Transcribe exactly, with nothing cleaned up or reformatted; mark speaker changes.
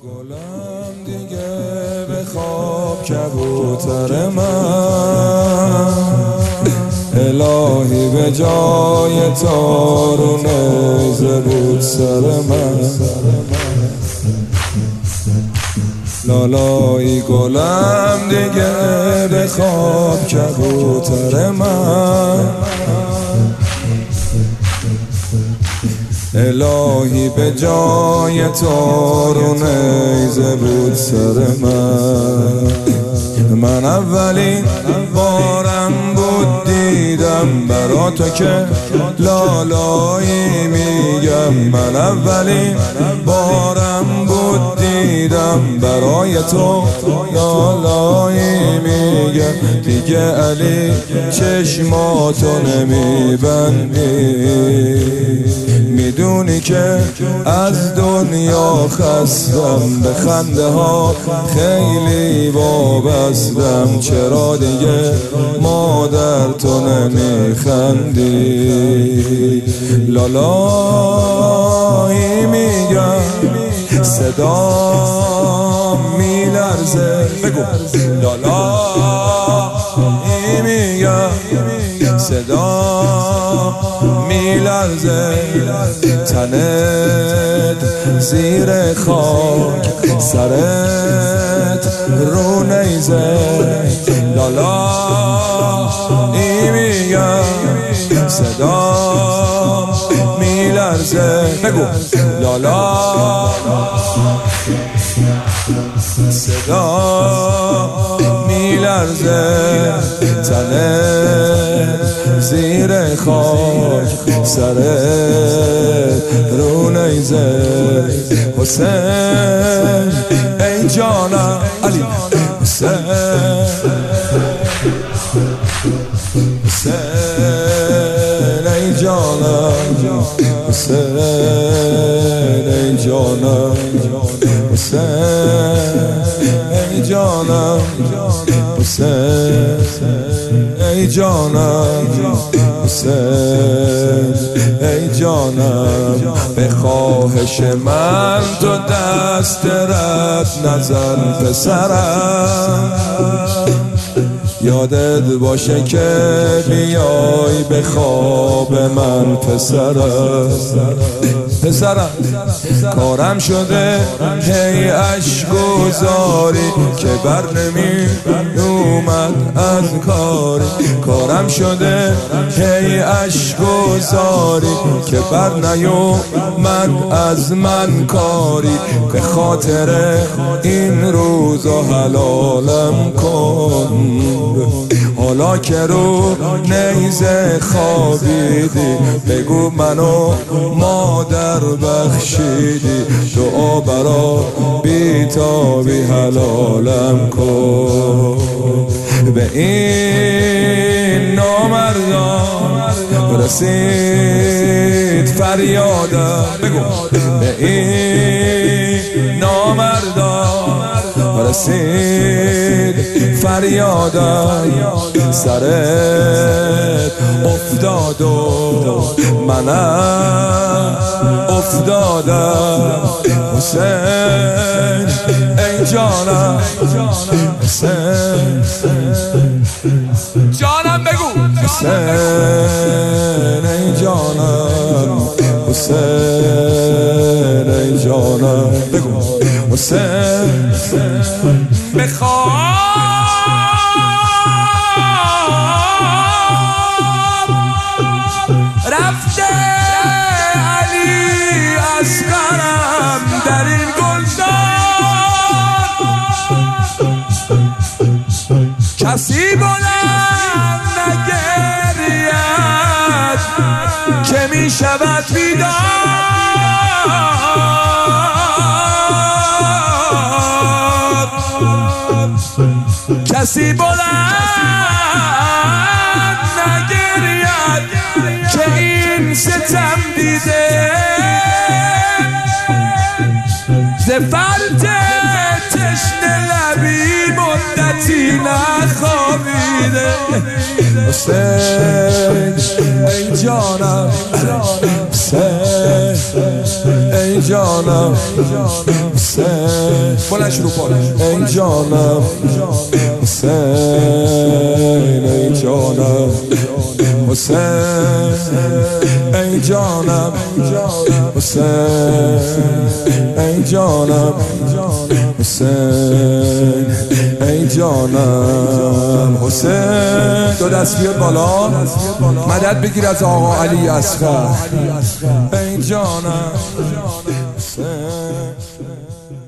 Speaker 1: گلم دیگه به خواب کبوتر من، الهی به جای تارون نیزه بود سر من. لالایی گلم دیگه به خواب کبوتر من، الهی به جای تارون نیزه بود سر من. من اولین بارم بود دیدم برا تو که لالایی میگم، من اولین بارم بود دیدم برای تو لالایی میگم. دیگه علی چشماتو نمیبندی، میدونی که از دنیا خستم، به خنده ها خیلی وابستم. چرا دیگه مادر تو نمیخندی؟ لالایی میگم صدا میلرزه، بگو لالایی میگم صدا میلرزه، تنت زیر خاک سرت رو نیزه. لالایی میگم صدا میلرزه، بگو لالا صدا میلرزه، تنت زیر خاک سرت رو نیزه. حسین ای جانم علی، حسین حسین ای جانم، حسین ای جانم، حسین ای جانم، حسین ای جانم، حسین ای جانم. به خواهش من تو دست رد نزن پسرم، یادت باشه که بیای به خواب من پسرم. پسرم کارم شده هی عشق گذاری که بر نمی اومد از کاری، کارم شده هی عشق گذاری که بر نیومد از من کاری. به خاطر این روزا حلالم کن، حالا که رو نیزه خوابیدی، بگو منو مادر بخشیدی. دعا برا بیتابی حلالم کن. به این نامردان رسید فریادم، بگو به این نامردان رسید فریادم. سرت افتاد و منم افتادم. حسین ای جانم، حسین
Speaker 2: جانم بگو
Speaker 1: حسین ای جانم، حسین ای جانم، بگو حسین
Speaker 2: بخواب رفته علی اصغرم در این گلدان، کسی بلند نگرید که می شود بیدار، کسی بلند نگرید که این ستم دیده، ز فرد تشنه لبی مدتی نخوابیده.
Speaker 1: حسین ای جانم، حسین ای ای جانم حسین
Speaker 2: بلنش رو پا
Speaker 1: ای جانم حسین ای جانم حسین ای جانم حسین ای جانم حسین ای جانم حسین.
Speaker 2: دو دست بیاد بالا، مدد بگیر از آقا علی اصغر.
Speaker 1: ای جانم حسین.